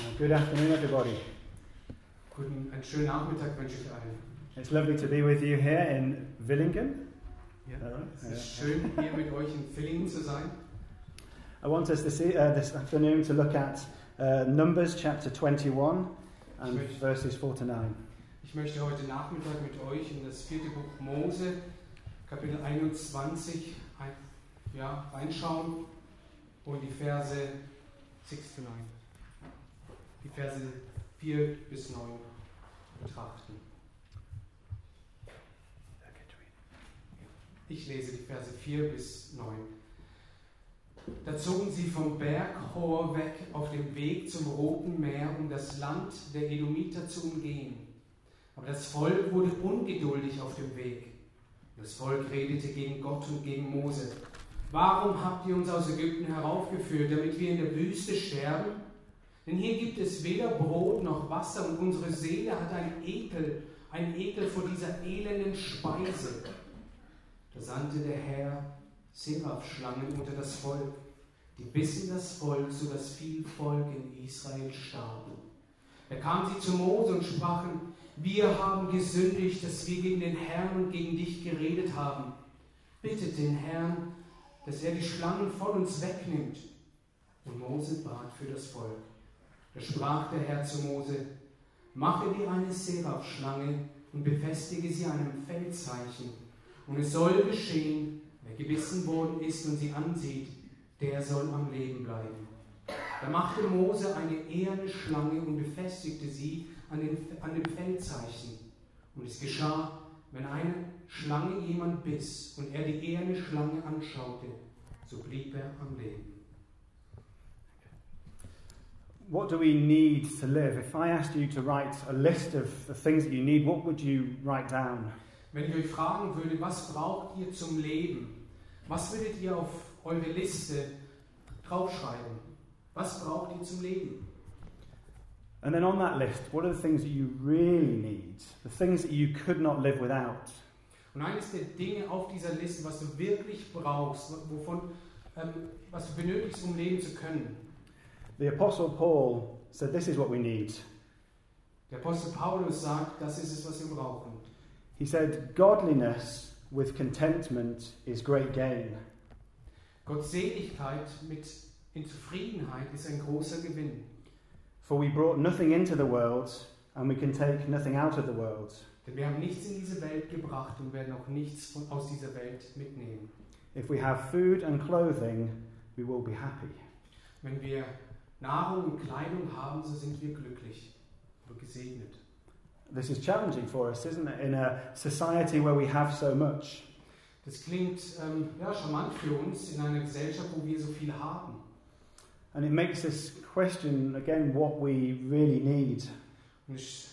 Good afternoon, everybody. Einen schönen Nachmittag wünsche ich allen. It's lovely to be with you here in Villingen. Ja, es ist schön, hier mit euch in Villingen zu sein. I want us this afternoon to look at Numbers chapter 21 and verses 4 to 9. Ich möchte heute Nachmittag mit euch in das 4. Buch Mose, Kapitel 21, reinschauen und die Verse 6 to 9. Die Verse 4 bis 9 betrachten. Ich lese die Verse 4 bis 9. Da zogen sie vom Berg Hor weg auf dem Weg zum Roten Meer, um das Land der Edomiter zu umgehen. Aber das Volk wurde ungeduldig auf dem Weg. Das Volk redete gegen Gott und gegen Mose. Warum habt ihr uns aus Ägypten heraufgeführt, damit wir in der Wüste sterben? Denn hier gibt es weder Brot noch Wasser und unsere Seele hat einen Ekel vor dieser elenden Speise. Da sandte der Herr Seraphschlangen unter das Volk. Die bissen das Volk, so dass viel Volk in Israel starb. Da kamen sie zu Mose und sprachen: Wir haben gesündigt, dass wir gegen den Herrn und gegen dich geredet haben. Bittet den Herrn, dass er die Schlangen von uns wegnimmt. Und Mose bat für das Volk. Da sprach der Herr zu Mose: Mache dir eine Seraphschlange und befestige sie an einem Feldzeichen. Und es soll geschehen, wer gebissen worden ist und sie ansieht, der soll am Leben bleiben. Da machte Mose eine eherne Schlange und befestigte sie an dem Feldzeichen. Und es geschah, wenn eine Schlange jemand biss und er die eherne Schlange anschaute, so blieb er am Leben. What do we need to live? If I asked you to write a list of the things that you need, what would you write down? Wenn ich euch fragen würde, was braucht ihr zum Leben? Was würdet ihr auf eure Liste draufschreiben? Was braucht ihr zum Leben? And then on that list, what are the things that you really need? The things that you could not live without? Und eines der Dinge auf dieser Liste, was du wirklich brauchst, was du benötigst, um leben zu können. The Apostle Paul said this is what we need. Der Apostel Paulus sagt, das ist es, was wir brauchen. He said, godliness with contentment is great gain. Gottseligkeit in Zufriedenheit ist ein großer Gewinn. For we brought nothing into the world, and we can take nothing out of the world. Denn wir haben nichts in diese Welt gebracht und werden auch nichts aus dieser Welt mitnehmen. If we have food and clothing, we will be happy. Wenn wir Nahrung und Kleidung haben, so sind wir glücklich oder gesegnet. This is challenging for us, isn't it? In a society where we have so much. Das klingt charmant für uns in einer Gesellschaft, wo wir so viel haben. And it makes us question again what we really need. Und es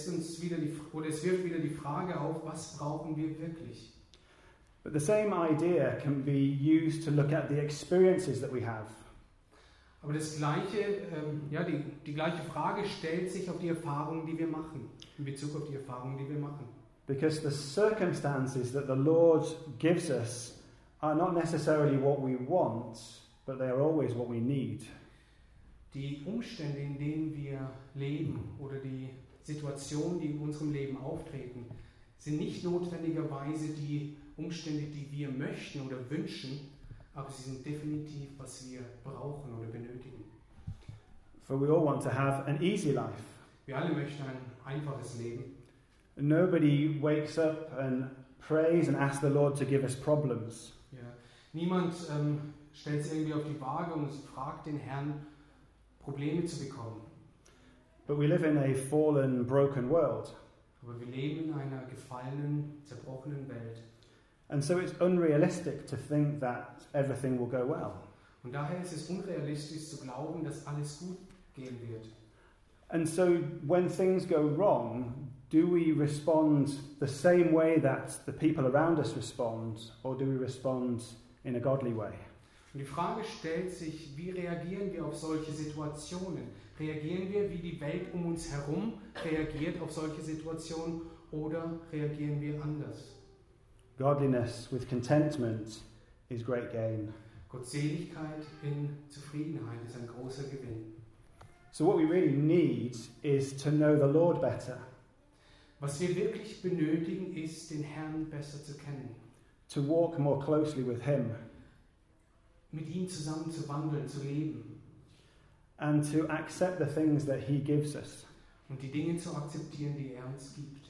wirft wieder die Frage auf, was brauchen wir wirklich? But the same idea can be used to look at the experiences that we have. Aber das gleiche, die gleiche Frage stellt sich auf die Erfahrungen, die wir machen, in Bezug auf die Erfahrungen, die wir machen. Because the circumstances that the Lord gives us are not necessarily what we want, but they are always what we need. Die Umstände, in denen wir leben oder die Situationen, die in unserem Leben auftreten, sind nicht notwendigerweise die Umstände, die wir möchten oder wünschen, aber sie sind definitiv, was wir brauchen oder benötigen. For we all want to have an easy life. Wir alle möchten ein einfaches Leben. Nobody wakes up and prays and asks the Lord to give us problems. Ja. Niemand stellt sich irgendwie auf die Waage und fragt den Herrn, Probleme zu bekommen. But we live in a fallen, broken world. Aber wir leben in einer gefallenen, zerbrochenen Welt. And so it's unrealistic to think that everything will go well. Und daher ist es unrealistisch zu glauben, dass alles gut gehen wird. And so when things go wrong, do we respond the same way that the people around us respond, or do we respond in a godly way? Und die Frage stellt sich, wie reagieren wir auf solche Situationen? Reagieren wir, wie die Welt um uns herum reagiert auf solche Situationen, oder reagieren wir anders? Godliness with contentment is great gain. Gottseligkeit in Zufriedenheit ist ein großer Gewinn. So what we really need is to know the Lord better, Was wir wirklich benötigen, ist, den Herrn besser zu kennen. to walk more closely with him, Mit ihm zusammen zu wandeln, zu leben. and to accept the things that he gives us. Und die Dinge zu akzeptieren, die er uns gibt.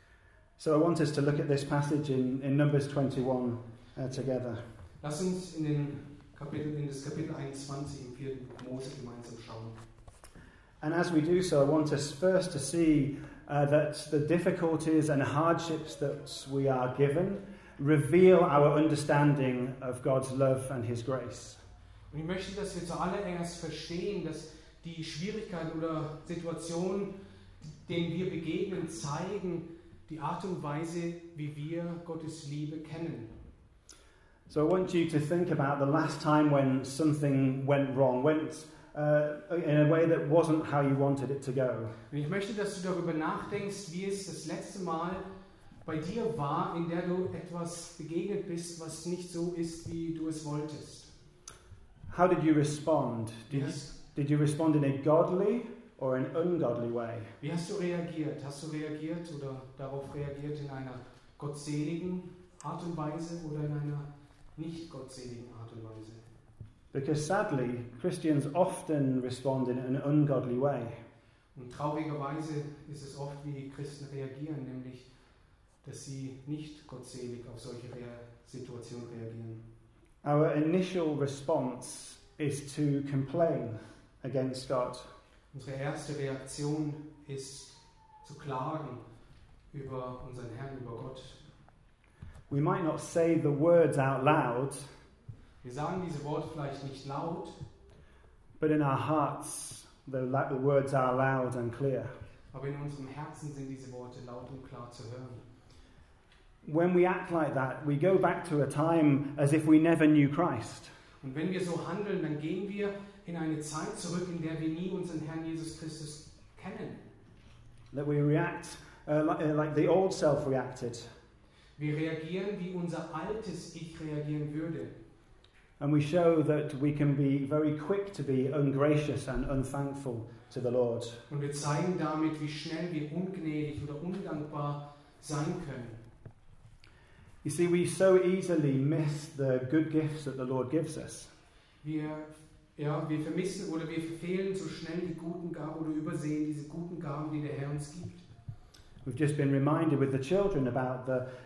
So I want us to look at this passage in Numbers 21 together. Lass uns in das Kapitel 21 im 4. Mose gemeinsam schauen. And as we do so, I want us first to see that the difficulties and hardships that we are given reveal our understanding of God's love and his grace. Und ich möchte, dass wir zuallererst verstehen, dass die Schwierigkeiten oder Situationen, denen wir begegnen, zeigen die Art und Weise, wie wir Gottes Liebe kennen. So I want you to think about the last time when something went wrong, went in a way that wasn't how you wanted it to go. Und ich möchte, dass du darüber nachdenkst, wie es das letzte Mal bei dir war, in der du etwas begegnet bist, was nicht so ist, wie du es wolltest. How did you respond? Yes. Did you respond in a godly or an ungodly way? Wie hast du reagiert? Hast du reagiert oder darauf reagiert in einer gottseligen Art und Weise oder in einer nicht gottseligen Art und Weise? Because sadly, Christians often respond in an ungodly way. Und traurigerweise ist es oft, wie Christen reagieren, nämlich, dass sie nicht gottselig auf solche Situationen reagieren. Our initial response is to complain against God. Unsere erste Reaktion ist zu klagen über unseren Herrn, über Gott. We might not say the words out loud, Wir sagen diese Worte vielleicht nicht laut, but in our hearts the words are loud and clear. aber in unserem Herzen sind diese Worte laut und klar zu hören. When we act like that, we go back to a time as if we never knew Christ. Und wenn wir so handeln, dann gehen wir in eine Zeit zurück, in der wir nie unseren Herrn Jesus Christus kennen. That we react like the old self reacted. Wir reagieren, wie unser altes Ich reagieren würde. And we show that we can be very quick to be ungracious and unthankful to the Lord. Und wir zeigen damit, wie schnell wir ungnädig oder undankbar sein können. You see, we so easily miss the good gifts that the Lord gives us. Wir vermissen oder wir verfehlen so schnell die guten Gaben oder übersehen diese guten Gaben, die der Herr uns gibt. We've just been reminded with the children about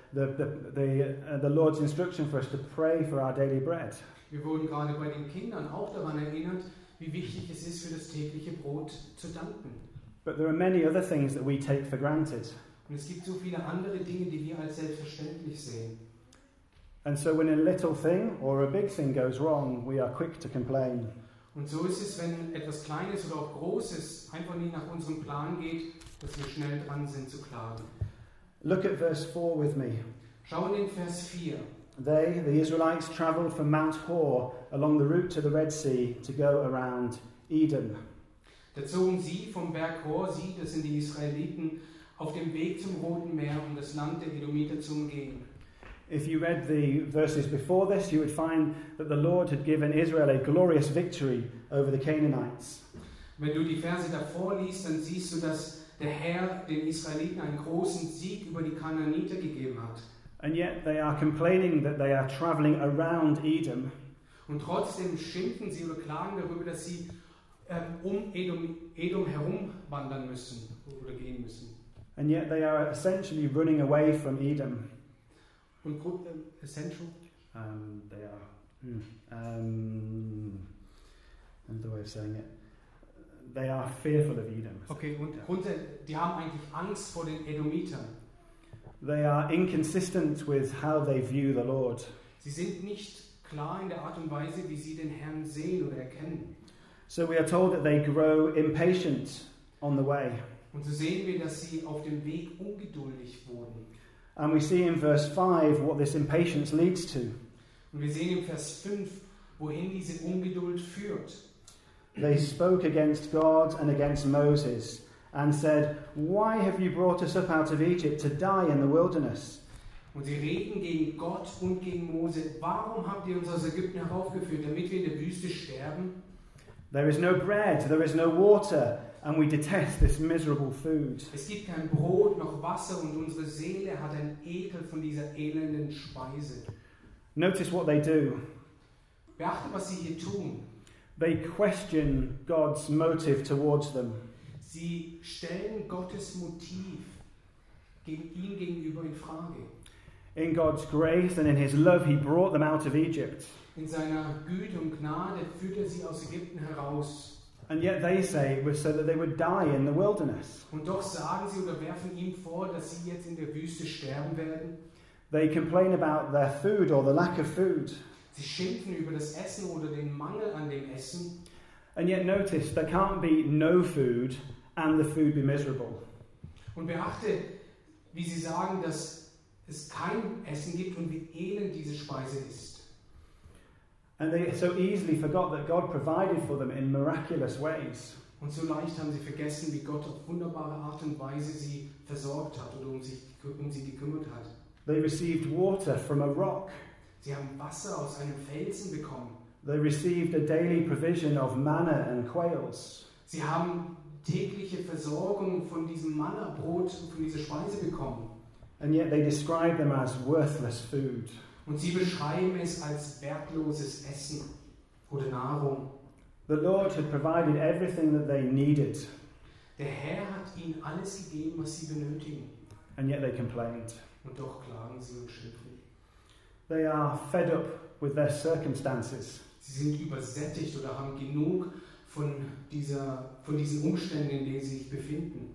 the Lord's instruction for us to pray for our daily bread. Wir wurden gerade bei den Kindern auch daran erinnert, wie wichtig es ist, für das tägliche Brot zu danken. But there are many other things that we take for granted. Und es gibt so viele andere Dinge, die wir als selbstverständlich sehen. And so when a little thing or a big thing goes wrong, we are quick to complain. Und so ist es, wenn etwas Kleines oder auch Großes einfach nie nach unserem Plan geht, dass wir schnell dran sind zu klagen. Look at verse 4 with me. Schau in den Vers 4. They, the Israelites, travelled from Mount Hor along the route to the Red Sea to go around Edom. Da zogen sie vom Berg Hor, das sind die Israeliten, auf dem Weg zum Roten Meer, um das Land der Edomiter zu umgehen. If you read the verses before this, you would find that the Lord had given Israel a glorious victory over the Canaanites. Wenn du die Verse davor liest, dann siehst du, dass der Herr den Israeliten einen großen Sieg über die Kanaaniter gegeben hat. And yet they are complaining that they are travelling around Edom. Und trotzdem schimpfen sie oder klagen darüber, dass sie um Edom herum wandern müssen oder gehen müssen. And yet they are essentially running away from Edom. Und essential? They are, another way of saying it. They are fearful of Edom. Okay, und die haben eigentlich Angst vor den Edomitern. They are inconsistent with how they view the Lord. Sie sind nicht klar in der Art und Weise, wie sie den Herrn sehen oder erkennen. So we are told that they grow impatient on the way. Und so sehen wir, dass sie auf dem Weg ungeduldig wurden. And we see in verse 5 what this impatience leads to. Und wir sehen im Vers 5, wohin diese Ungeduld führt. They spoke against God and against Moses and said, "Why have you brought us up out of Egypt to die in the wilderness?" Und sie reden gegen Gott und gegen Mose. Warum habt ihr uns aus Ägypten heraufgeführt, damit wir in der Wüste sterben? There is no bread, there is no water, and we detest this miserable food. Es gibt kein Brot noch Wasser und unsere Seele hat einen Ekel von dieser elenden Speise. Notice what they do. Beachte, was sie hier tun. They question God's motive towards them. Sie stellen Gottes Motiv ihm gegenüber in Frage. In God's grace and in his love, he brought them out of Egypt. In seiner Güte und Gnade führt er sie aus Ägypten heraus. And yet they say it was so that they would die in the wilderness. Und doch sagen sie oder werfen ihm vor, dass sie jetzt in der Wüste sterben werden. They complain about their food or the lack of food. Sie schimpfen über das Essen oder den Mangel an dem Essen. And yet notice, there can't be no food and the food be miserable. Und beachte, wie sie sagen, dass es kein Essen gibt und wie elend diese Speise ist. And they so easily forgot that God provided for them in miraculous ways. Und so leicht haben sie vergessen, wie Gott auf wunderbare Art und Weise sie versorgt hat oder um sie gekümmert hat. They received water from a rock. Sie haben Wasser aus einem Felsen bekommen. They received a daily provision of manna and quails. Sie haben tägliche Versorgung von diesem Manna-Brot und von dieser Speise bekommen. And yet they describe them as worthless food. Und sie beschreiben es als wertloses Essen oder Nahrung. The Lord had provided everything that they needed, Der Herr hat ihnen alles gegeben, was sie benötigen. and yet they complained. Und doch klagen sie und schimpfen. They are fed up with their circumstances. Sie sind übersättigt oder haben genug von diesen Umständen, in denen sie sich befinden.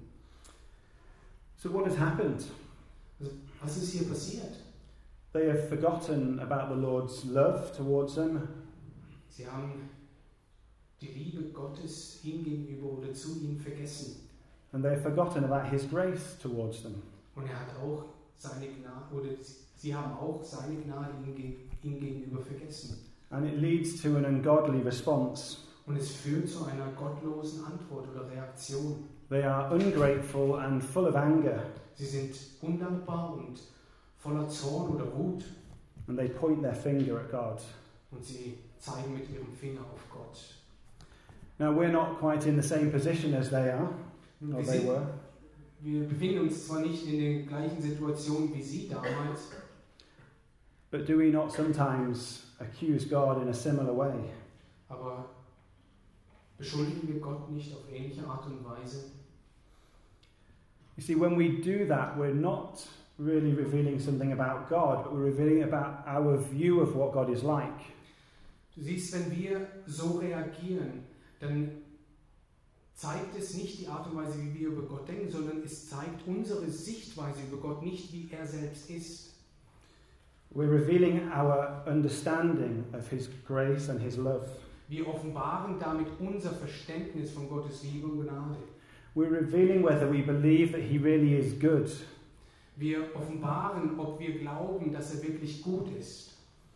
So what has happened? Also, was ist hier passiert? They have forgotten about the Lord's love towards them. Sie haben die Liebe Gottes ihm gegenüber oder zu ihm vergessen. And they have forgotten about his grace towards them. Und er hat auch seine Gnade, oder sie haben auch seine Gnade ihm gegenüber vergessen. And it leads to an ungodly response. Und es führt zu einer gottlosen Antwort oder Reaktion. They are ungrateful and full of anger. Sie sind undankbar und voller Zorn oder Wut. And they point their finger at God. Und sie zeigen mit ihrem Finger auf Gott. Now we're not quite in the same position as they are, or they were. Wir befinden uns zwar nicht in der gleichen Situation wie sie damals, But do we not sometimes accuse God in a similar way? aber beschuldigen wir Gott nicht auf ähnliche Art und Weise? You see, when we do that, we're not really revealing something about God, but we're revealing about our view of what God is like. Du siehst, wenn wir so reagieren, dann zeigt es nicht die Art und Weise, wie wir über Gott denken, sondern es zeigt unsere Sichtweise über Gott, nicht wie er selbst ist. We're revealing our understanding of his grace and his love. Wir offenbaren damit unser Verständnis von Gottes Liebe und Gnade. We're revealing whether we believe that he really is good. Wir offenbaren, ob wir glauben, dass er wirklich gut ist.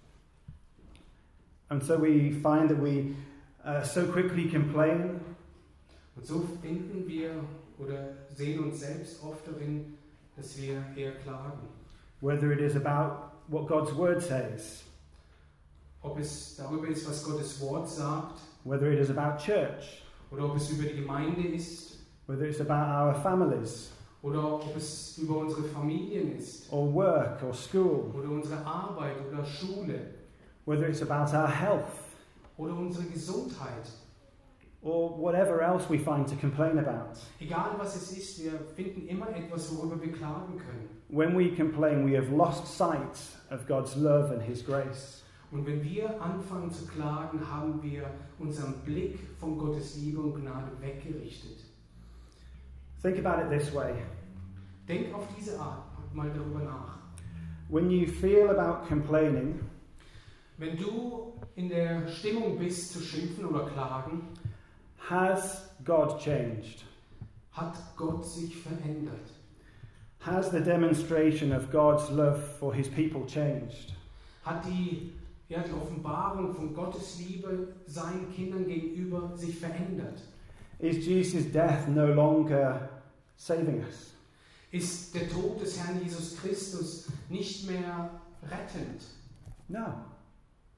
And so we find that we so quickly complain. Und so finden wir oder sehen uns selbst oft darin, dass wir eher klagen. Whether it is about what God's word says, Ob es darüber ist, was Gottes Wort sagt, whether it is about church, oder ob es über die Gemeinde ist, whether it's about our families, oder ob es über unsere Familien ist, or work, or school, oder unsere Arbeit oder Schule, whether it's about our health, oder unsere Gesundheit. or whatever else we find to complain about. Egal was es ist, wir finden immer etwas, worüber wir klagen können. When we complain, we have lost sight of God's love and his grace. Und wenn wir anfangen zu klagen, haben wir unseren Blick von Gottes Liebe und Gnade weggerichtet. Think about it this way. Denk auf diese Art mal darüber nach. When you feel about complaining, Wenn du in der Stimmung bist zu schimpfen oder klagen, has God changed? hat Gott sich verändert. Has the demonstration of God's love for his people changed? Hat die Offenbarung von Gottes Liebe seinen Kindern gegenüber sich verändert? Is Jesus' death no longer saving us? Ist der Tod des Herrn Jesus Christus nicht mehr rettend? No.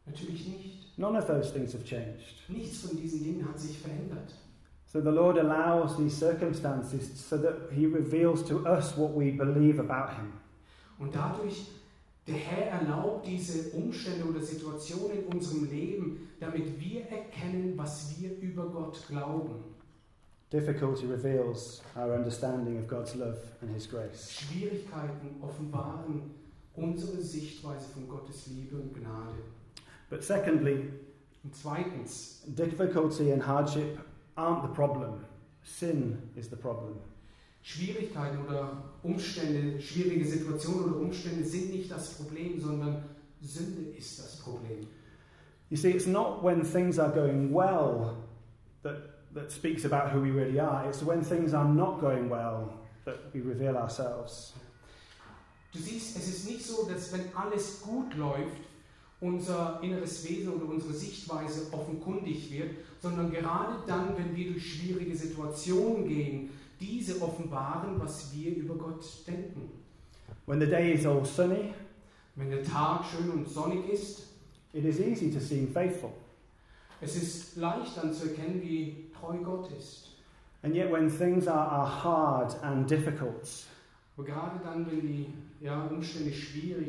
Natürlich nicht. None of those things have changed. Nichts von diesen Dingen hat sich verändert. So the Lord allows these circumstances so that He reveals to us what we believe about Him. Und dadurch, der Herr erlaubt diese Umstände oder Situationen in unserem Leben, damit wir erkennen, was wir über Gott glauben. Difficulty reveals our understanding of God's love and His grace. Schwierigkeiten offenbaren unsere Sichtweise von Gottes Liebe und Gnade. But secondly, Und zweitens, difficulty and hardship aren't the problem. Sin is the problem. Schwierigkeiten oder Umstände, schwierige Situationen oder Umstände sind nicht das Problem, sondern Sünde ist das Problem. You see, it's not when things are going well that speaks about who we really are. It's when things are not going well that we reveal ourselves. Du siehst, es ist nicht so, dass wenn alles gut läuft, unser inneres Wesen oder unsere Sichtweise offenkundig wird, sondern gerade dann, wenn wir durch schwierige Situationen gehen, diese offenbaren, was wir über Gott denken. When the day is all sunny, Wenn der Tag schön und sonnig ist, it is easy to seem faithful. es ist leicht dann zu erkennen, wie treu Gott ist. And yet when things are hard and difficult, Aber gerade dann, wenn die Umstände schwierig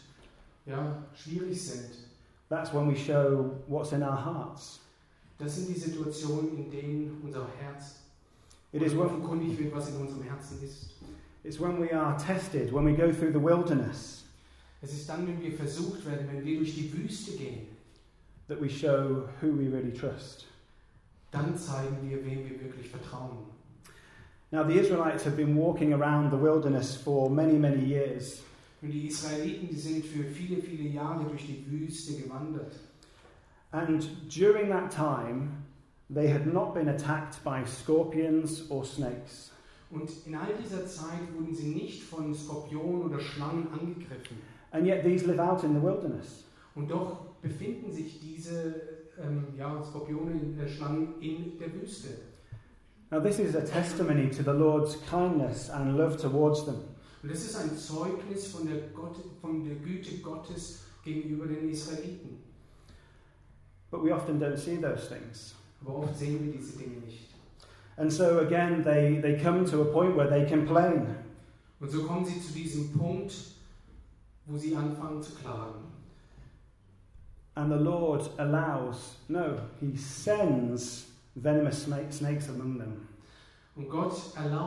sind, that's when we show what's in our hearts. das sind die Situationen, in denen unser Herz It is when, offenkundig wird, was in unserem Herzen ist. it's when we are tested, when we go through the wilderness, Es ist dann, wenn wir versucht werden, wenn wir durch die Wüste gehen, that we show who we really trust. dann zeigen wir, wem wir wirklich vertrauen. Now, the Israelites have been walking around the wilderness for many, many years. Und die Israeliten, die sind für viele, viele Jahre durch die Wüste gewandert. And during that time, they had not been attacked by scorpions or snakes. Und in all dieser Zeit wurden sie nicht von Skorpionen oder Schlangen angegriffen. And yet these live out in the wilderness. Und doch befinden sich diese Skorpione, Schlangen in der Wüste. Now, this is a testimony to the Lord's kindness and love towards them. Und das ist ein Zeugnis von der Güte Gottes gegenüber den Israeliten. But we often don't see those things. Aber oft sehen wir diese Dinge nicht. And so again, they come to a point where they complain. Und so kommen sie zu diesem Punkt, wo sie anfangen zu klagen. And the Lord He sends venomous snakes among them. Und Gott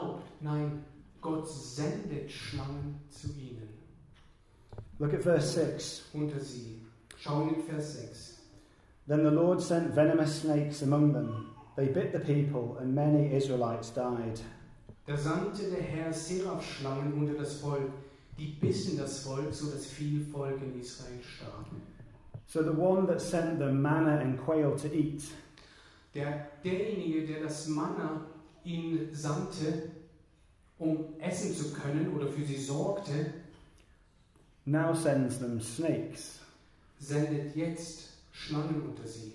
sendet Schlangen zu ihnen. Look at verse 6. Unter sie. Schauen in Vers 6. Then the Lord sent venomous snakes among them. They bit the people, and many Israelites died. Da sandte der Herr Seraphschlangen unter das Volk, die bissen das Volk, so dass viel Volk in Israel starb. So the one that sent them manna and quail to eat, Derjenige, der das Manna ihnen sandte, um essen zu können oder für sie sorgte, now sends them snakes. sendet jetzt Schlangen unter sie.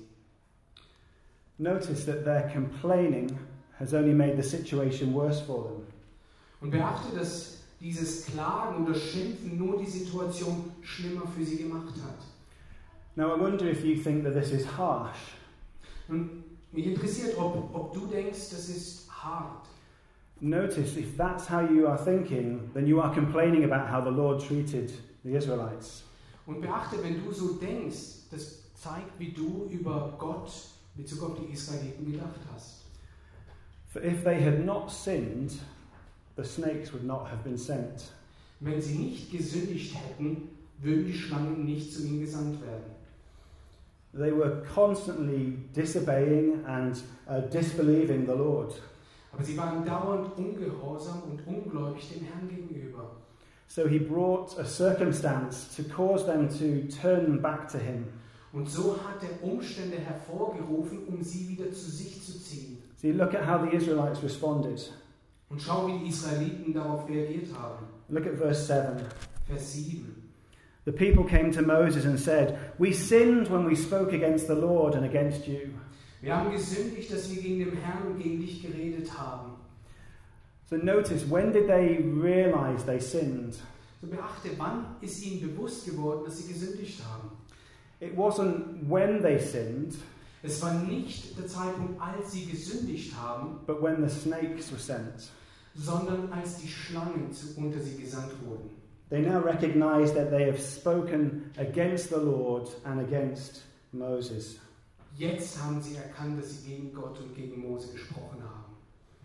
Notice that their complaining has only made the situation worse for them. Und beachte, dass dieses Klagen oder Schimpfen nur die Situation schlimmer für sie gemacht hat. Now I wonder if you think that this is harsh. Und mich interessiert, ob du denkst, das ist hart. Notice if that's how you are thinking, then you are complaining about how the Lord treated the Israelites. Und beachte, wenn du so denkst, das zeigt, wie du über Gott in Bezug auf die Israeliten gedacht hast. For if they had not sinned, the snakes would not have been sent. Wenn sie nicht gesündigt hätten, würden die Schlangen nicht zu ihnen gesandt werden. They were constantly disobeying and disbelieving the Lord. Aber sie waren dauernd ungehorsam und ungläubig dem Herrn gegenüber. So he brought a circumstance to cause them to turn back to him. Und so hat er Umstände hervorgerufen, um sie wieder zu sich zu ziehen. See, look at how the Israelites responded. Und schau, wie die Israeliten darauf reagiert haben. Look at verse 7. Vers 7. The people came to Moses and said, "We sinned when we spoke against the Lord and against you." Wir haben gesündigt, dass wir gegen den Herrn und gegen dich geredet haben. So notice, when did they realize they sinned? So beachte, wann ist ihnen bewusst geworden, dass sie gesündigt haben? It wasn't when they sinned, Es war nicht der Zeitpunkt, als sie gesündigt haben, but when the snakes were sent. sondern als die Schlangen unter sie gesandt wurden. They now recognize that they have spoken against the Lord and against Moses. Jetzt haben sie erkannt, dass sie gegen Gott und gegen Mose gesprochen haben.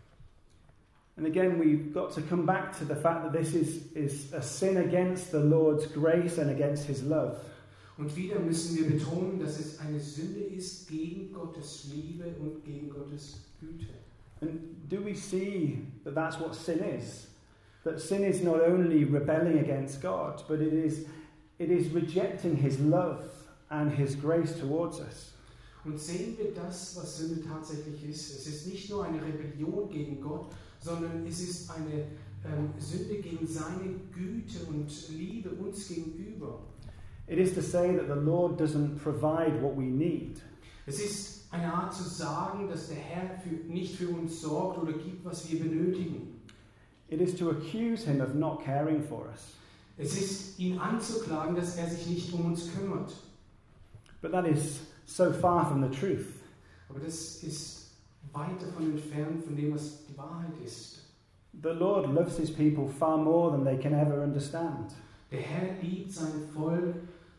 And again, we've got to come back to the fact that this is a sin against the Lord's grace and against his love. Und wieder müssen wir betonen, dass es eine Sünde ist gegen Gottes Liebe und gegen Gottes Güte. And do we see that that's what sin is? That sin is not only rebelling against God, but it is rejecting his love and his grace towards us. Und sehen wir das, was Sünde tatsächlich ist? Es ist nicht nur eine Rebellion gegen Gott, sondern es ist eine Sünde gegen seine Güte und Liebe uns gegenüber. It is to say that the Lord doesn't provide what we need. Es ist eine Art zu sagen, dass der Herr nicht für uns sorgt oder gibt, was wir benötigen. It is to accuse him of not caring for us. Es ist, ihn anzuklagen, dass er sich nicht um uns kümmert. But that is so far from the truth. Aber das ist weit davon entfernt von dem, was die Wahrheit ist. The Lord loves his people far more than they can ever understand. Der Herr liebt sein Volk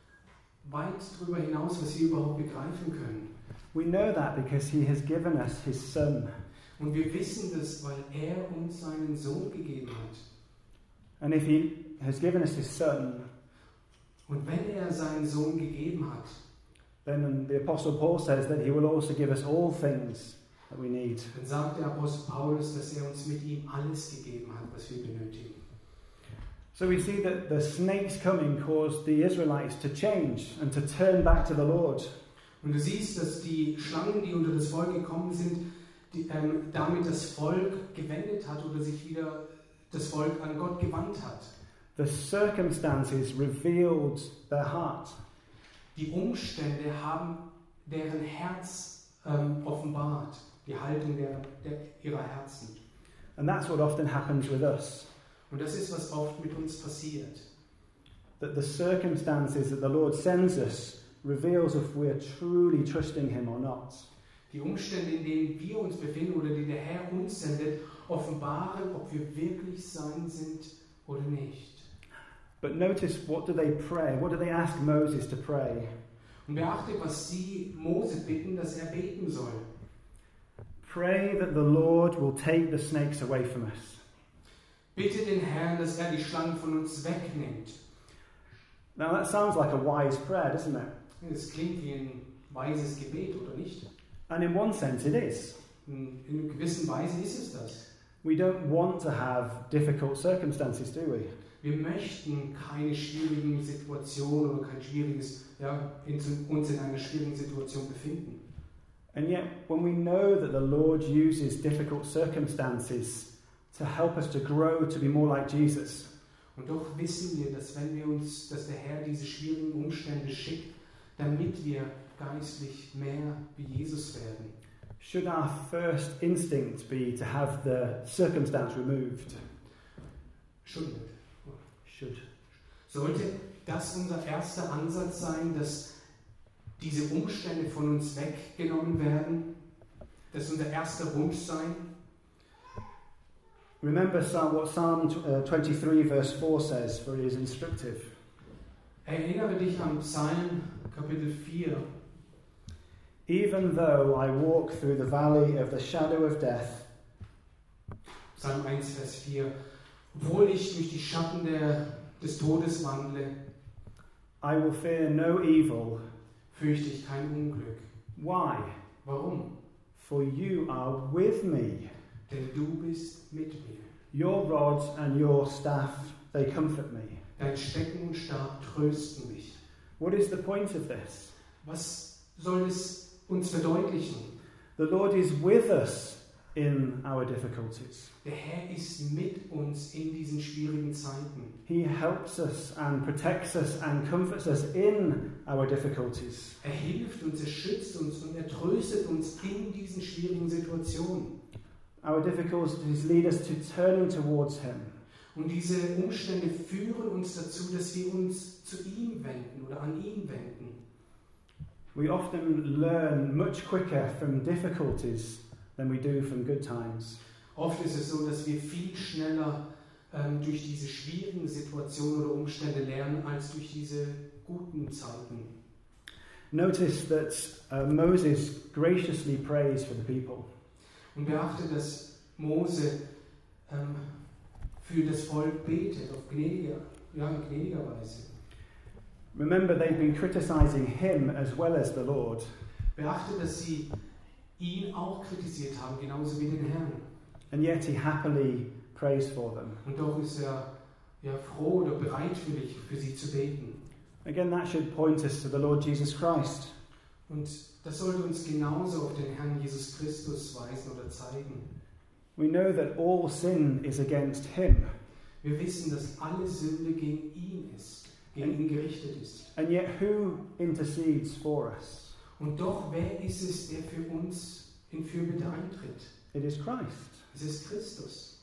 weit darüber hinaus, was wir überhaupt begreifen können. We know that because he has given us his Son. Und wir wissen das, weil er uns seinen Sohn gegeben hat. And if he has given us his Son, und wenn er seinen Sohn gegeben hat, then the Apostle Paul says that he will also give us all things that we need. Dann sagt der Apostel Paulus, dass er uns mit ihm alles gegeben hat, was wir benötigen. So we see that the snakes coming caused the Israelites to change and to turn back to the Lord. Und du siehst, dass die Schlangen, die unter das Volk gekommen sind, damit das Volk gewendet hat oder sich wieder das Volk an Gott gewandt hat. The circumstances revealed their heart. Die Umstände haben deren Herz offenbart, die Haltung ihrer Herzen. And that's what often happens with us. Und das ist, was oft mit uns passiert. That the circumstances that the Lord sends us reveals if we're truly trusting him or not. Die Umstände, in denen wir uns befinden oder die der Herr uns sendet, offenbaren, ob wir wirklich sein sind oder nicht. But notice, what do they pray? What do they ask Moses to pray? Und beachte, was sie Mose bitten, dass er beten soll. Pray that the Lord will take the snakes away from us. Bitte den Herrn, dass er die Schlangen von uns wegnimmt. Now that sounds like a wise prayer, doesn't it? Das klingt wie ein weises Gebet, oder nicht? And in one sense it is. In einer gewissen Weise ist es das. We don't want to have difficult circumstances, do we? Wir möchten keine schwierigen Situationen oder kein schwieriges, uns in einer schwierigen Situation befinden. And yet, when we know that the Lord uses difficult circumstances to help us to grow to be more like Jesus, und doch wissen wir, dass dass der Herr diese schwierigen Umstände schickt, damit wir geistlich mehr wie Jesus werden. should our first instinct be to have the circumstance removed? Sollte das unser erster Ansatz sein, dass diese Umstände von uns weggenommen werden? Das unser erster Wunsch sein? Remember what Psalm 23 verse 4 says, for it is instructive. Erinnere dich an Psalm Kapitel 4. Even though I walk through the valley of the shadow of death, Psalm 1, Vers 4. Obwohl ich durch die Schatten des Todes wandle, I will fear no evil. Fürchte ich kein Unglück. Why? Warum? For you are with me. Denn du bist mit mir. Your rod and your staff, they comfort me. Dein Stecken und Stab trösten mich. What is the point of this? Was soll es uns verdeutlichen? The Lord is with us in our difficulties. Der Herr ist mit uns in diesen schwierigen Zeiten. He helps us and protects us and comforts us in our difficulties. Er hilft uns, er schützt uns und er tröstet uns in diesen schwierigen Situationen. Our difficulties lead us to turning towards Him. Und diese Umstände führen uns dazu, dass wir uns zu ihm wenden oder an ihn wenden. We often learn much quicker from difficulties than we do from good times. Oft ist es so, dass wir viel schneller durch diese schwierigen Situationen oder Umstände lernen, als durch diese guten Zeiten. Notice that Moses graciously prays for the people. Und beachte, dass Mose für das Volk betet, auf gnädiger Weise. Remember, they've been criticizing him as well as the Lord. Beachte, dass sie ihn auch kritisiert haben, genauso wie den Herrn. And yet he happily prays for them. Und doch ist er froh oder bereitwillig, für sie zu beten. Again, that should point us to the Lord Jesus Christ. Und das sollte uns genauso auf den Herrn Jesus Christus weisen oder zeigen. We know that all sin is against him. Wir wissen, dass alle Sünde gegen ihn ist, gegen ihn gerichtet ist. And yet who intercedes for us? Und doch, wer ist es, der für uns in Fürbitte eintritt? It is Christ. Es ist Christus.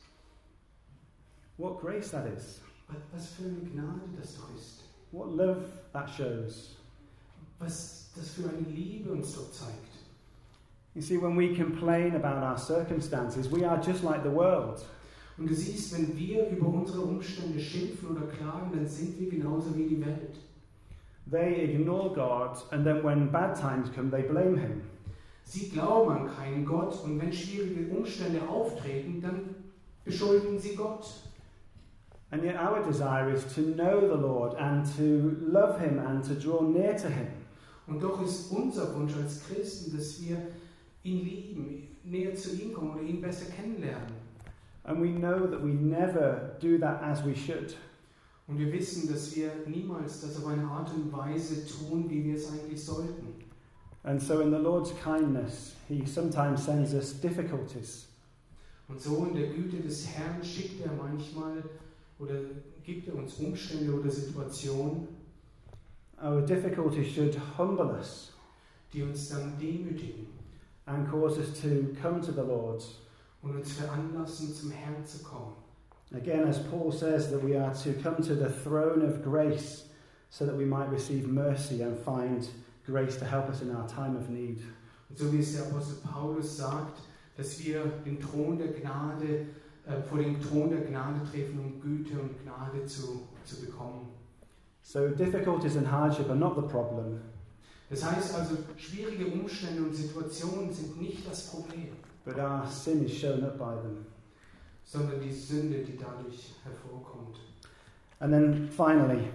What grace that is. Was für eine Gnade das doch ist. What love that shows. Was das für eine Liebe uns dort zeigt. You see, when we complain about our circumstances, we are just like the world. Und du siehst, wenn wir über unsere Umstände schimpfen oder klagen, dann sind wir genauso wie die Welt. They ignore God, and then when bad times come, they blame him. Sie glauben an keinen Gott, und wenn schwierige Umstände auftreten, dann beschuldigen sie Gott. And yet our desire is to know the Lord and to love him and to draw near to him. Und doch ist unser Wunsch als Christen, dass wir ihn lieben, näher zu ihm kommen oder ihn besser kennenlernen. And we know that we never do that as we should. Und wir wissen, dass wir niemals das auf eine Art und Weise tun, wie wir es eigentlich sollten. And so in the Lord's kindness, he sometimes sends us difficulties. Und so in der Güte des Herrn schickt er manchmal oder gibt er uns Umstände oder Situationen, Our difficulties should humble us die uns dann demütigen and cause us to come to the Lord. und uns veranlassen, zum Herrn zu kommen. Again, as Paul says, that we are to come to the throne of grace so that we might receive mercy and find grace to help us in our time of need. Und so wie es der Apostel Paulus sagt, dass wir den Thron der Gnade, vor den Thron der Gnade treten, um Güte und Gnade zu bekommen. So difficulties and hardship are not the problem. Das heißt also, schwierige Umstände und Situationen sind nicht das Problem, But our sin is shown up by them. sondern die Sünde, die dadurch hervorkommt. And then finally,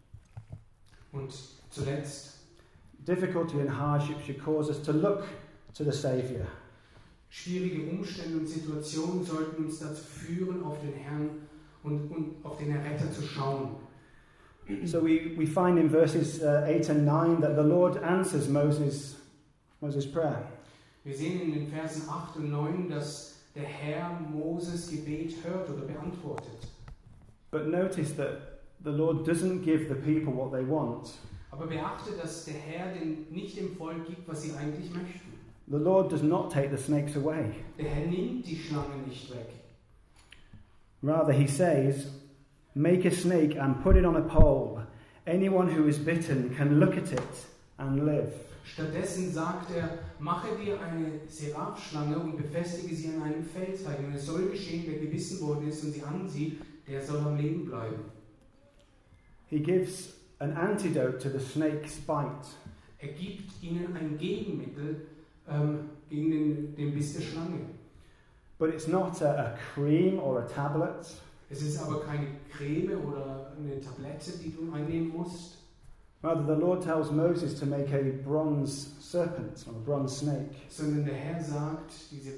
Und zuletzt, difficulty and hardship should cause us to look to the Saviour. schwierige Umstände und Situationen sollten uns dazu führen, auf den Herrn und auf den Erretter zu schauen. So we find in verses 8 and 9 that the Lord answers Moses' prayer. Wir sehen in den Versen 8 und 9, dass der Herr Moses Gebet hört oder beantwortet. But notice that the Lord doesn't give the people what they want. Aber beachte, dass der Herr nicht dem Volk gibt, was sie eigentlich möchten. The Lord does not take the snakes away. Der Herr nimmt die Schlange nicht weg. Rather, he says, make a snake and put it on a pole. Anyone who is bitten can look at it and live. Stattdessen sagt er, mache dir eine Serapschlange und befestige sie an einem Feldzeichen. Und es soll geschehen, wer gebissen worden ist und sie ansieht, der soll am Leben bleiben. He gives an antidote to the snake's bite. Er gibt ihnen ein Gegenmittel gegen den Biss der Schlange. But it's not a cream or a tablet. Es ist aber keine Creme oder eine Tablette, die du einnehmen musst. Rather, the Lord tells Moses to make a bronze serpent or a bronze snake. Sondern der Herr sagt, diese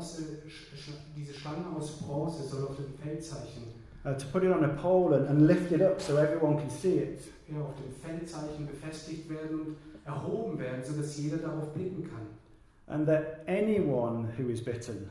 Schlange aus Bronze soll auf dem Feldzeichen, To put it on a pole and lift it up so everyone can see it. auf dem Feldzeichen befestigt werden und erhoben werden, sodass jeder darauf blicken kann. And that anyone who is bitten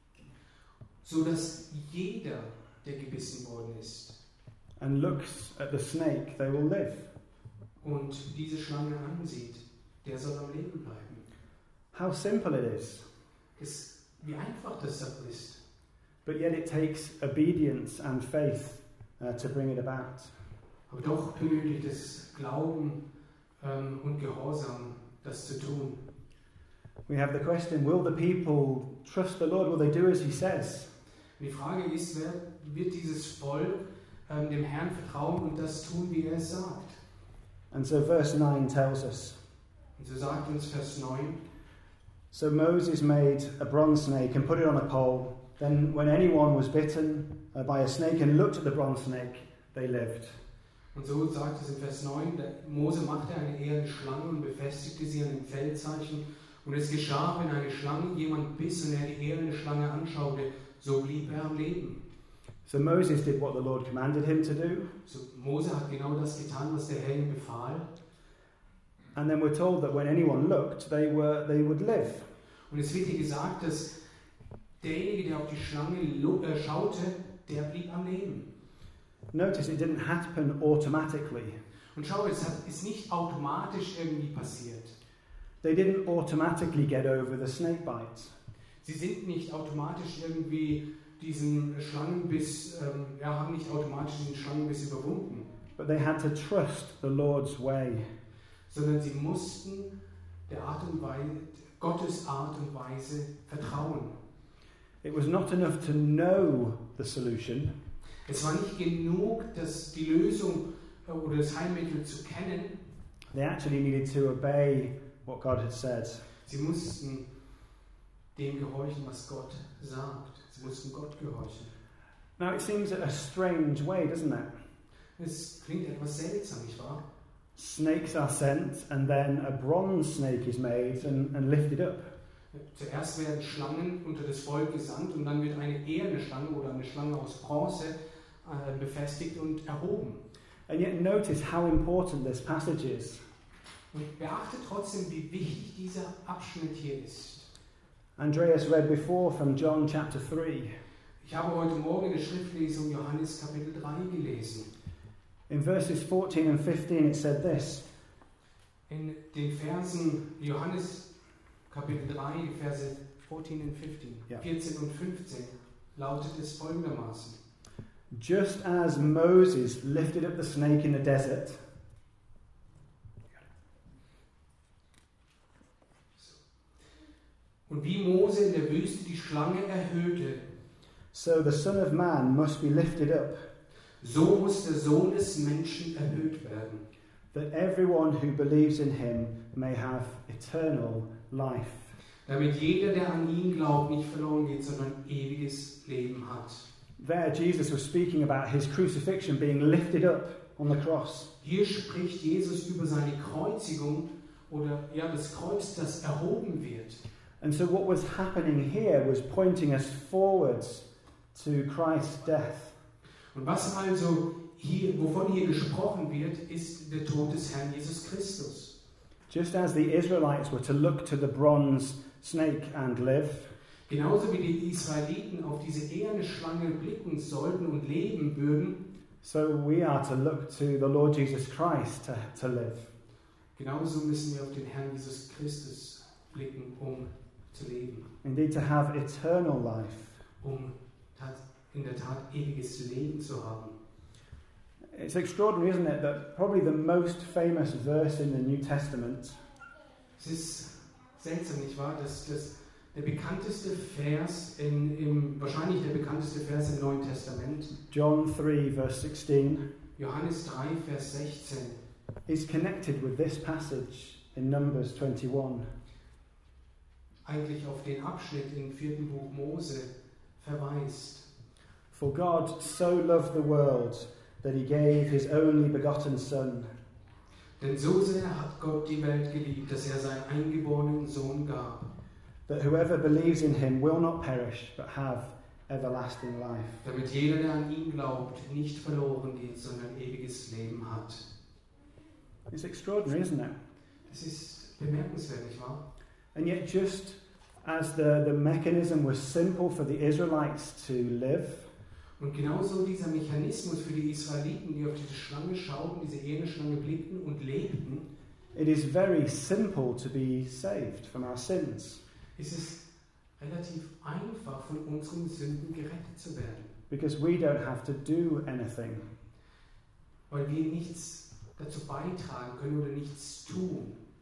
Sodass jeder, der gebissen worden ist and looks at the snake, they will live. und diese Schlange ansieht, der soll am Leben bleiben. How simple it is. Wie einfach das doch ist. But yet it takes obedience and faith to bring it about. Aber doch benötigt es Glauben und Gehorsam, das zu tun. We have the question, will the people trust the Lord? Will they do as he says? Die Frage ist, wird dieses Volk dem Herrn vertrauen und das tun, wie er es sagt? And so verse 9 tells us, Und so sagt uns Vers 9, so Moses made a bronze snake and put it on a pole. Then when anyone was bitten by a snake and looked at the bronze snake, they lived. und so sagt es in Vers 9, Mose machte eine eherne Schlange und befestigte sie an dem Feldzeichen. Und es geschah, wenn eine Schlange jemand biss und er die eherne Schlange anschaute, so blieb er am Leben. So Moses did what the Lord commanded him to do. So, Mose hat genau das getan, was der Herr ihm befahl. And then we're told that when anyone looked, they would live. Und es wird hier gesagt, dass derjenige, der auf die Schlange schaute, der blieb am Leben. Notice it didn't happen automatically. Und schau, es ist nicht automatisch irgendwie passiert. They didn't automatically get over the snake bites. Sie sind nicht automatisch irgendwie diesen Schlangenbiss, haben nicht automatisch diesen Schlangenbiss überwunden. But they had to trust the Lord's way. Sondern sie mussten Gottes Art und Weise vertrauen. It was not enough to know the solution. Es war nicht genug, die Lösung oder das Heilmittel zu kennen. They actually needed to obey what God had said. Sie mussten dem gehorchen, was Gott sagt. Sie mussten Gott gehorchen. Now it seems a strange way, doesn't it? Es klingt etwas seltsam, nicht wahr? Snakes are sent and then a bronze snake is made and lifted up. Zuerst werden Schlangen unter das Volk gesandt und dann wird eine eherne Schlange oder eine Schlange aus Bronze befestigt und erhoben. And yet notice how important this passage is. Und beachte trotzdem, wie wichtig dieser Abschnitt hier ist. Andreas read before from John chapter 3. Ich habe heute Morgen in der Schriftlesung Johannes Kapitel 3 gelesen. In verses 14 and 15 it said this. In den Versen Johannes Kapitel 3, die Verse 14 und 15, Ja. 14 und 15 lautet es folgendermaßen. Just as Moses lifted up the snake in the desert, Und wie Mose in der Wüste die Schlange erhöhte, so the Son of Man must be lifted up, so muss der Sohn des Menschen erhöht werden, that everyone who believes in him may have eternal life. damit jeder, der an ihn glaubt, nicht verloren geht, sondern ewiges Leben hat. There Jesus was speaking about his crucifixion being lifted up on the cross. Hier spricht Jesus über seine Kreuzigung oder das Kreuz, das erhoben wird. And so what was happening here was pointing us forwards to Christ's death. Und was also wovon hier gesprochen wird, ist der Tod des Herrn Jesus Christus. Just as the Israelites were to look to the bronze snake and live, Genauso wie die Israeliten auf diese eherne Schlange blicken sollten und leben würden, so we are to look to the Lord Jesus Christ to live. genauso müssen wir auf den Herrn Jesus Christus blicken, um zu leben, Indeed, to have eternal life. um in der Tat ewiges Leben zu haben. It's extraordinary, isn't it, that probably the most famous verse in the New Testament Es ist seltsam, nicht wahr, dass der bekannteste Vers, wahrscheinlich der bekannteste Vers im Neuen Testament, John 3, verse 16, Johannes 3, Vers 16, is connected with this passage in Numbers 21. eigentlich auf den Abschnitt im 4. Buch Mose verweist. For God so loved the world that he gave his only begotten Son, Denn so sehr hat Gott die Welt geliebt, dass er seinen eingeborenen Sohn gab, that whoever believes in him will not perish but have everlasting life. damit jeder, der an ihn glaubt, nicht verloren geht, sondern ewiges Leben hat. It's extraordinary, isn't it? Das ist bemerkenswert, nicht wahr? And yet just as the mechanism was simple for the Israelites to live, Und genauso dieser Mechanismus für die Israeliten, die auf diese Schlange schauten, diese eherne Schlange blickten und lebten, it is very simple to be saved from our sins, ist es relativ einfach, von unseren Sünden gerettet zu werden. because we don't have to do anything. Weil wir nichts dazu beitragen können oder nichts tun.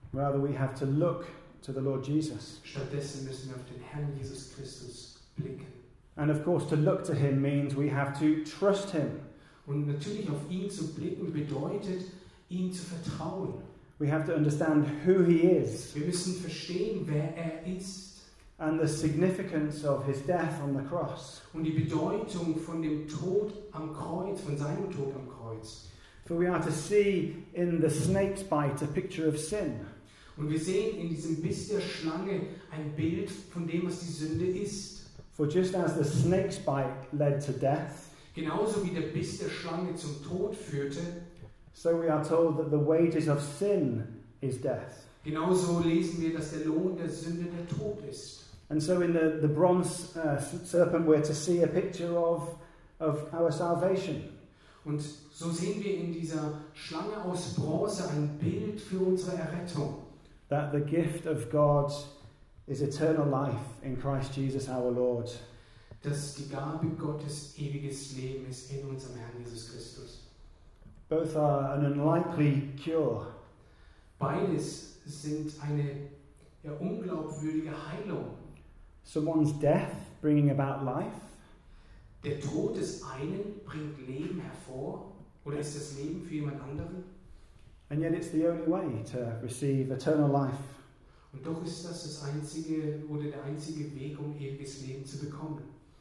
Rather, we have to look to the Lord Jesus. Stattdessen müssen wir auf den Herrn Jesus Christus blicken. And of course, to look to him means we have to trust him. Und natürlich auf ihn zu blicken bedeutet, ihm zu vertrauen. We have to understand who he is Wir müssen verstehen, wer er ist. and the significance of his death on the cross. Und die Bedeutung von dem Tod am Kreuz, von seinem Tod am Kreuz. For we are to see in the snake's bite a picture of sin. Und wir sehen in diesem Biss der Schlange ein Bild von dem, was die Sünde ist. For just as the snake's bite led to death, Genauso wie der Biss der Schlange zum Tod führte, so we are told that the wages of sin is death. genauso lesen wir, dass der Lohn der Sünde der Tod ist. And so in the bronze serpent we're to see a picture of our salvation. Und so sehen wir in dieser Schlange aus Bronze ein Bild für unsere Errettung. That the gift of God is eternal life in Christ Jesus our Lord. Dass die Gabe Gottes ewiges Leben ist in unserem Herrn Jesus Christus. Both are an unlikely cure. Beides sind eine unglaubwürdige Heilung. Someone's death bringing about life, Der Tod des einen bringt Leben hervor, oder ist das Leben für jemand anderen? and yet it's the only way to receive eternal life. Und doch ist das einzige oder der einzige Weg, um ewiges Leben zu bekommen.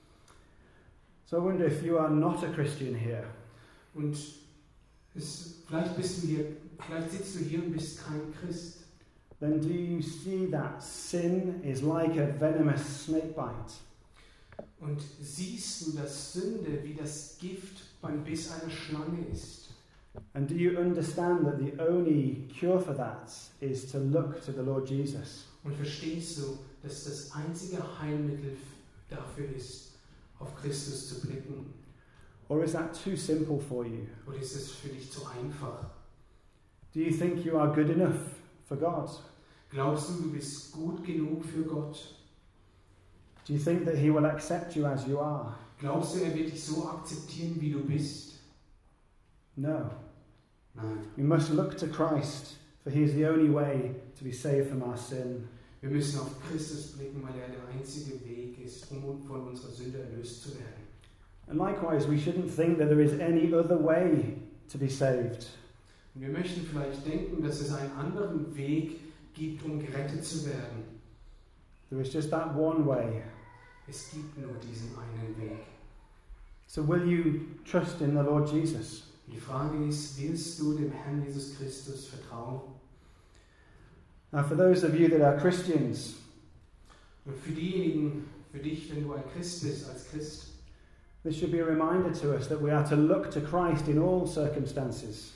So I wonder if you are not a Christian here. Und vielleicht sitzt du hier und bist kein Christ. Then do you see that sin is like a venomous snake bite? Und siehst du, dass Sünde wie das Gift beim Biss einer Schlange ist? And do you understand that the only cure for that is to look to the Lord Jesus? Und verstehst du, dass das einzige Heilmittel dafür ist, auf Christus zu blicken? Or is that too simple for you? Oder ist es für dich zu einfach? Do you think you are good enough for God? Glaubst du, du bist gut genug für Gott? Do you think that he will accept you as you are? Glaubst du, er wird dich so akzeptieren, wie du bist? No. Nein. We must look to Christ, for he is the only way to be saved from our sin. Wir müssen auf Christus blicken, weil er der einzige Weg ist, um von unserer Sünde erlöst zu werden. And likewise, we shouldn't think that there is any other way to be saved. Und wir möchten vielleicht denken, dass es einen anderen Weg gibt, um gerettet zu werden. There is just that one way. Es gibt nur diesen einen Weg. So will you trust in the Lord Jesus? Die Frage ist, willst du dem Herrn Jesus Christus vertrauen? Now, for those of you that are Christians, Und für diejenigen, für dich, wenn du ein Christ bist, als Christ, this should be a reminder to us that we are to look to Christ in all circumstances.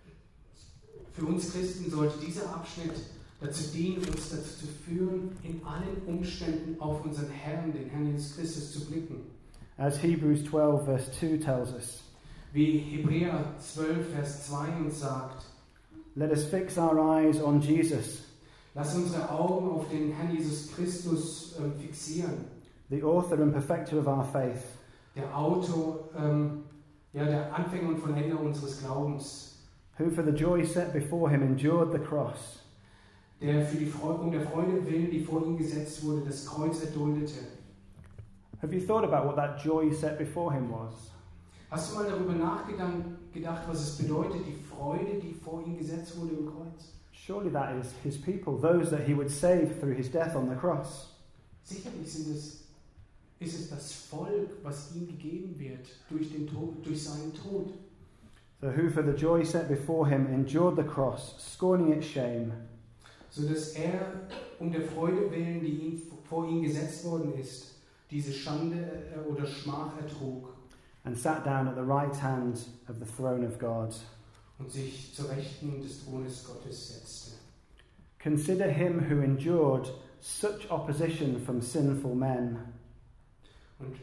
für uns Christen sollte dieser Abschnitt dazu dienen, uns dazu zu führen, in allen Umständen auf unseren Herrn, den Herrn Jesus Christus, zu blicken. As Hebrews 12 verse 2 tells us, Wie Hebräer 12, Vers 2 uns sagt, let us fix our eyes on Jesus, lass unsere Augen auf den Herrn Jesus Christus fixieren. the author and perfecter of our faith, Der Autor, der Anfänger und Vollender unseres Glaubens, who for the joy set before him endured the cross, der für die Freude, um der Freude willen, die vor ihm gesetzt wurde, das Kreuz erduldete. Have you thought about what that joy set before him was? Hast du mal darüber nachgedacht, was es bedeutet, die Freude, die vor ihm gesetzt wurde im Kreuz? Surely that is his people, those that he would save through his death on the cross. Sicherlich ist es das Volk, was ihm gegeben wird durch seinen Tod. So who for the joy set before him endured the cross, scorning its shame, So dass er um der Freude willen, die vor ihm gesetzt worden ist, diese Schande oder Schmach ertrug and sat down at the right hand of the throne of God. und sich zur Rechten des Thrones Gottes setzte. Consider him who endured such opposition from sinful men. Und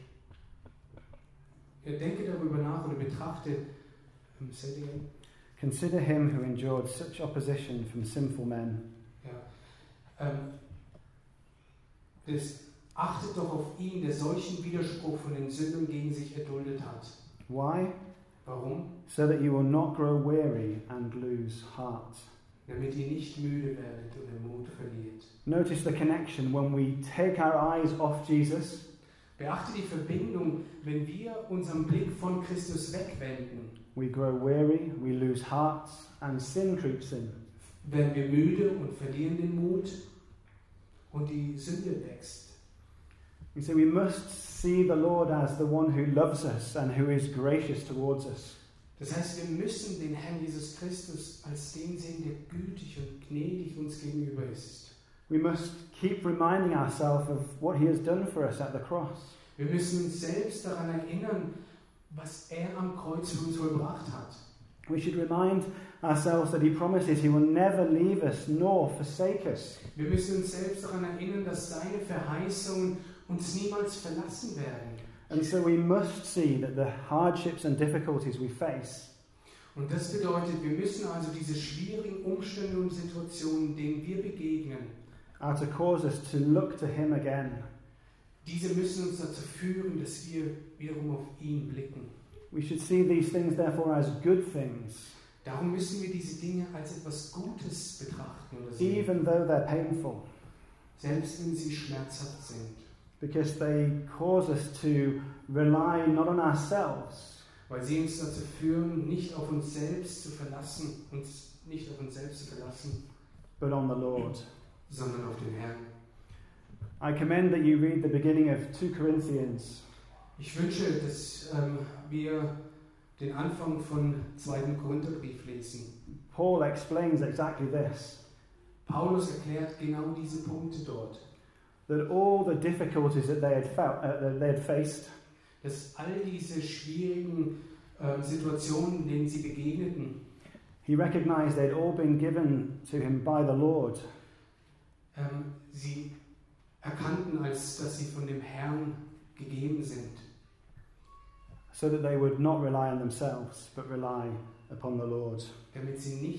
denke darüber nach oder betrachte, Consider him who endured such opposition from sinful men. Achtet doch auf ihn, der solchen Widerspruch von den Sündern gegen sich erduldet hat. Why? Warum? So that you will not grow weary and lose heart. damit ihr nicht müde werdet und den Mut verliert. Notice the connection when we take our eyes off Jesus. Beachte die Verbindung, wenn wir unseren Blick von Christus wegwenden. We grow weary, we lose hearts, and sin creeps in. Werden wir müde und verlieren den Mut und die Sünde wächst. We say we must see the Lord as the one who loves us and who is gracious towards us. Das heißt, wir müssen den Herrn Jesus Christus als den sehen, der gütig und gnädig uns gegenüber ist. We must keep reminding ourselves of what he has done for us at the cross. Wir müssen uns selbst daran erinnern, was er am Kreuz für uns vollbracht hat. We should remind ourselves that he promises he will never leave us nor forsake us. Wir müssen uns selbst daran erinnern, dass seine Verheißungen uns niemals verlassen werden. And so we must see that the hardships and difficulties we face Und das bedeutet, wir müssen also diese schwierigen Umstände und Situationen, denen wir begegnen, are to cause us to look to him again. diese müssen uns dazu führen, dass wir wiederum auf ihn blicken. We should see these things therefore as good things, Darum müssen wir diese Dinge als etwas Gutes betrachten oder sehen, even though they're painful, selbst wenn sie schmerzhaft sind. because they cause us to rely not on ourselves, Weil sie uns dazu führen, nicht auf uns selbst zu verlassen, but on the Lord. sondern auf den Herrn. I commend that you read the beginning of 2 Corinthians. Ich wünsche, dass wir den Anfang von 2. Korintherbrief lesen. Paul explains exactly this, Paulus erklärt genau diese Punkte dort, that all the difficulties that they had faced, dass all diese schwierigen Situationen, denen sie begegneten, he recognized they'd all been given to him by the Lord. Sie erkannten, als dass sie von dem Herrn gegeben sind, So that they would not rely on themselves, but rely upon the Lord. damit sie sich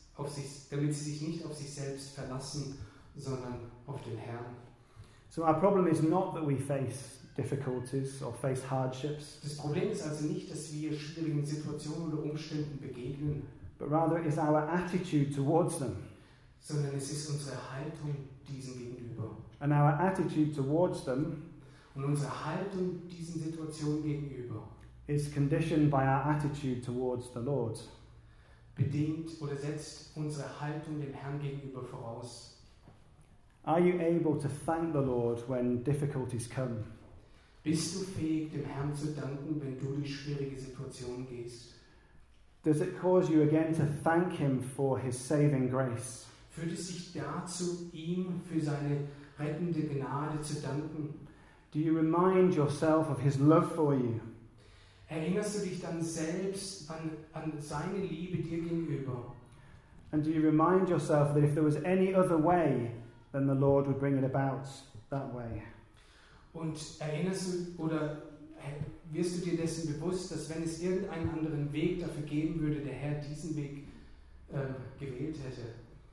nicht auf sich selbst verlassen, sondern auf den Herrn. So our problem is not that we face difficulties or face hardships, Das Problem ist also nicht, dass wir schwierigen Situationen oder Umständen begegnen, but rather it's our attitude towards them. sondern es ist unsere Haltung diesen gegenüber. And our attitude towards them Und unsere Haltung diesen Situationen gegenüber is conditioned by our attitude towards the Lord. bedingt oder setzt unsere Haltung dem Herrn gegenüber voraus. Are you able to thank the Lord when difficulties come? Bist du fähig, dem Herrn zu danken, wenn du durch schwierige Situationen gehst? Does it cause you again to thank him for his saving grace? Führt es sich dazu, ihm für seine rettende Gnade zu danken? Do you remind yourself of his love for you? Erinnerst du dich dann selbst an seine Liebe dir gegenüber? And do you remind yourself that if there was any other way, then the Lord would bring it about that way? Und erinnerst du oder wirst du dir dessen bewusst, dass wenn es irgendeinen anderen Weg dafür geben würde, der Herr diesen Weg gewählt hätte?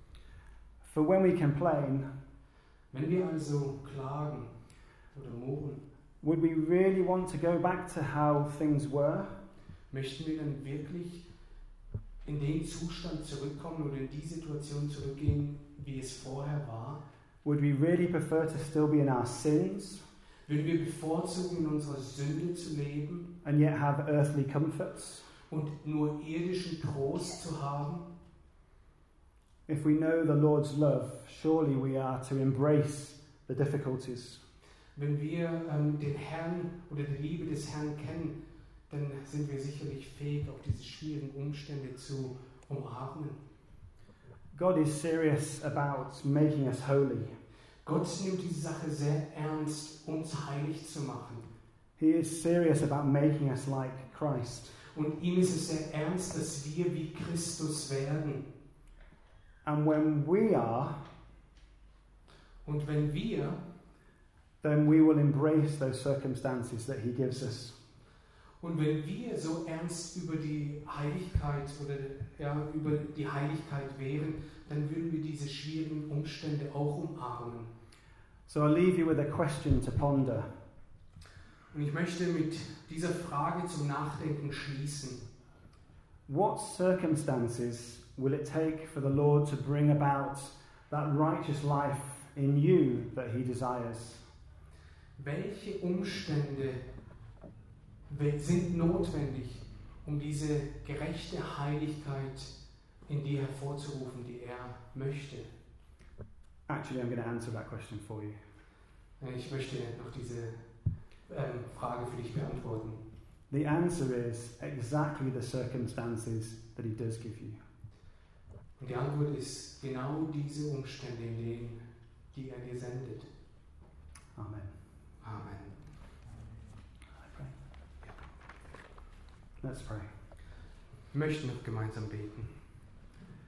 For when we complain, Wenn wir also klagen oder murren, would we really want to go back to how things were? möchten wir dann wirklich in den Zustand zurückkommen oder in die Situation zurückgehen, wie es vorher war? Would we really prefer to still be in our sins Würden wir bevorzugen, in unserer Sünde zu leben and yet have earthly comforts? und nur irdischen Trost zu haben? If we know the Lord's love, surely we are to embrace the difficulties. Wenn wir den Herrn oder die Liebe des Herrn kennen, dann sind wir sicherlich fähig, auch diese schwierigen Umstände zu umarmen. God is serious about making us holy. Gott nimmt diese Sache sehr ernst, uns heilig zu machen. He is serious about making us like Christ. Und ihm ist es sehr ernst, dass wir wie Christus werden. And when we are, Und wenn wir, then we will embrace those circumstances that he gives us. und wenn wir so ernst über die Heiligkeit oder über die Heiligkeit wären, dann würden wir diese schwierigen Umstände auch umarmen. So I'll leave you with a question to ponder. Und ich möchte mit dieser Frage zum Nachdenken schließen. What circumstances will it take for the Lord to bring about that righteous life in you that he desires? Welche Umstände sind notwendig, um diese gerechte Heiligkeit in dir hervorzurufen, die er möchte? Actually, I'm going to answer that question for you. Ich möchte noch diese Frage für dich beantworten. The answer is exactly the circumstances that he does give you. Und die Antwort ist genau diese Umstände, in denen, die er dir sendet. Amen. Amen. I pray. Let's pray. Wir möchten noch gemeinsam beten.